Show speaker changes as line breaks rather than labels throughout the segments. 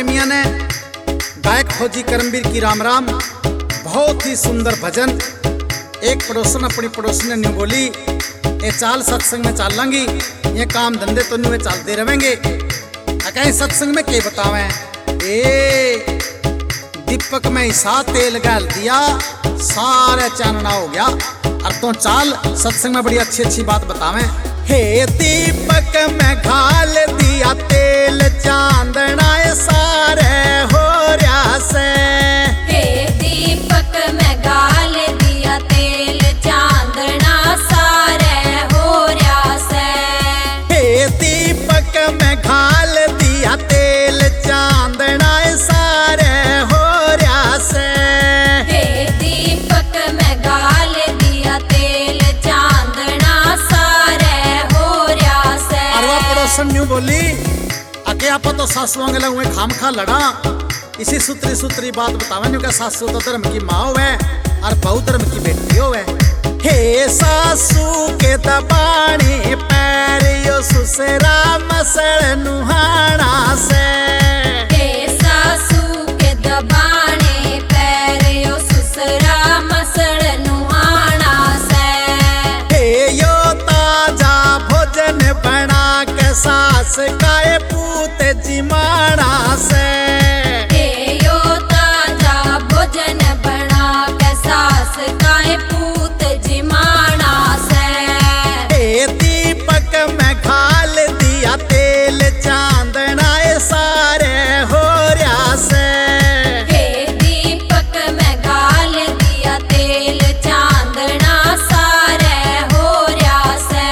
प्रेमियों ने गायक फौजी करमवीर की राम राम। बहुत ही सुंदर भजन। एक पड़ोसन अपनी पड़ोसन ने न्यू बोली, ये चाल सत्संग में चाल लांगी, ये काम धंधे तो न्यू चलते रहेंगे। कहीं सत्संग में क्या बतावें, ए दीपक में ईसा तेल गाल दिया, सारे चानना हो गया। और तो चाल सत्संग में बड़ी अच्छी अच्छी बात बतावें। हे दीपक में घाल दिया तेल, चांदना सारे हो रहा से।
हे दीपक में घाल दिया तेल, चांदना सारे हो रहा से।
हे दीपक में घाल दिया तेल, चांदना सारे हो रहा से।
हे दीपक में घाल दिया तेल, चांदना सारे हो रहा से।
और वो पड़ोसन न्यू बोली, आगे आप तो सासुओं के लगे खाम खा लड़ा। इसी सूत्री सूत्री बात बतावे न्यू का सासू तो धर्म की माँ होवे और बहु धर्म की बेटी होवे। हे सासू के दबाणी पैर यो सुसरा मसल नुहाना से।
हे सासू के दबाणे पैर यो सुसरा मसल नुहाना से।
हे यो ताजा भोजन बना के सास काए पूत जिमाना से।
हे यो ताजा भोजन बना के सास काए पूत जिमाना से।
हे दीपक में घाल दिया तेल, चांदना सारे हो रहा से।
हे दीपक में घाल दिया तेल, चांदना सारे हो रहा से।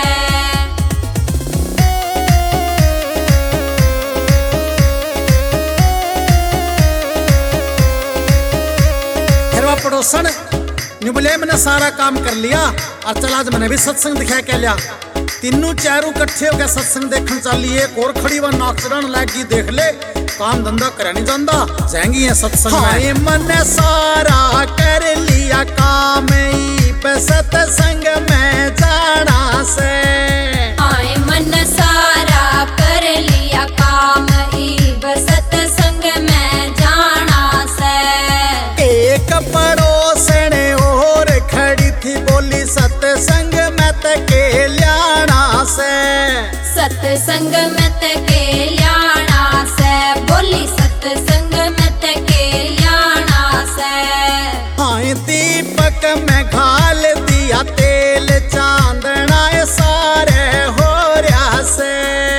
फिर वो पड़ोसन न्यू बोले, मैंने सारा काम कर लिया और चल आज मैंने भी सत्संग दिखा के लिया। तीनों चारों इकट्ठे होकर सत्संग देखने चलिए। एक और खड़ी व नाक चढ़ाने लगी, देख ले काम धंधा करे नहीं जानता, जाएंगी ये सत्संग में। मैंने सारा कर लिया काम, सत्संग में जाना से।
आए मन सारा कर लिया काम, इब सत्संग में जाना से।
एक पड़ोसन और खड़ी थी, बोली सत्संग में के लियाना से।
सत्संग में के लियाना से, बोली सत्संग में के लियाना से।
हाँ दीपक में घाल दिया तेल, चांदना सारे हो रहा से।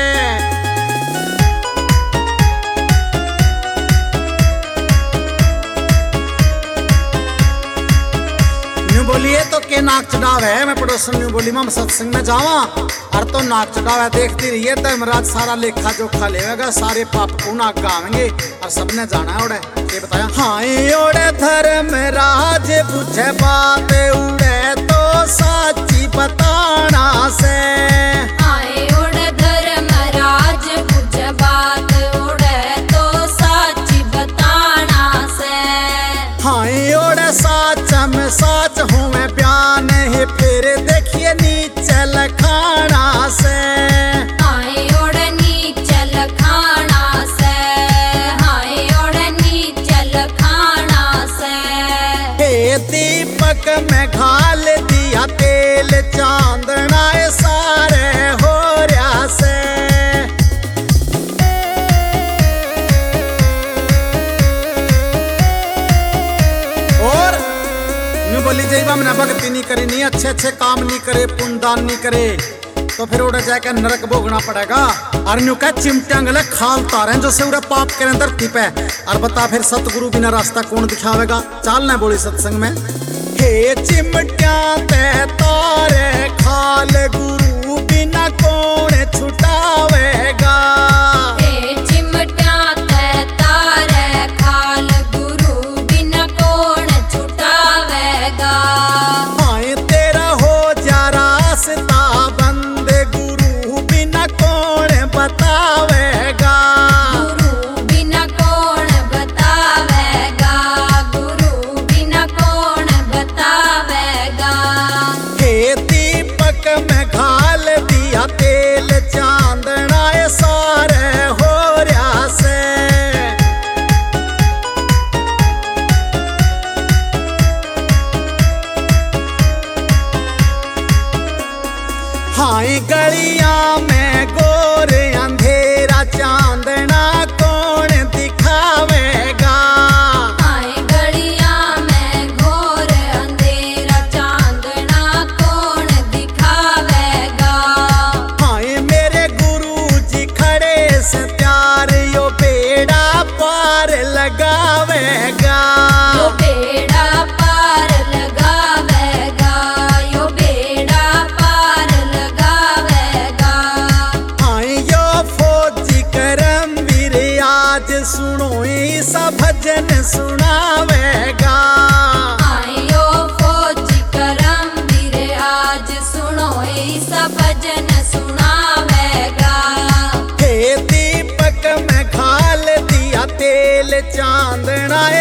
न्यू बोलिए तो के नाक चढ़ाव है। मैं पड़ोसन न्यू बोली, मैं सत्संग में जावा और तो नाक चढ़ावा देखती रहिए। धर्मराज सारा लेखा जोखा लेगा, सारे पाप पुना गावेंगे और सबने जाना है। उड़े ये बताया, हाँ ओड़े धर्मराज बुझे बात, उड़े तो साची बताना से।
आए उड़ धर्मराज बुझ बात, उड़े तो साची बताना से।
हाँ ओड़े साच में साच हूँ मैं बयान है, फिर देखिए नीचे लखाना से।
आए उड़ नीचे लखाना से। आए उड़ नीचे लखाना से।
हे दीपक में घाल दिया तेल, चांदना सारे हो रहा से। और न्यू बोली जय मैंने भक्ति नहीं करी, नहीं अच्छे अच्छे काम नहीं करे, पुण्यदान नहीं करे, तो फिर उड़े जाकर नरक भोगना पड़ेगा। और न्यू कह चिमटियां गले खाल तारे जो से उड़े पाप करें धरती पे। और बता फिर सतगुरु बिना रास्ता कौन दिखावेगा। चाल न बोली सत्संग में, हे चिमटियां ते तारे खाल, गुरु बिना कौन छुटावेगा।
हे चिमटियां ते तारे खाल, गुरु बिना कौन छुटावेगा।
हाय तेरा हो जा रास्ता बंद, गुरु बिना कौन बतावेगा।
गुरु बिना कौन बतावेगा। गुरु बिना कौन बतावेगा।
हे दीपक में घाल दिया तेल, चांदना
भजन सुनावेगा।
हे दीपक में घाल दिया तेल चांदना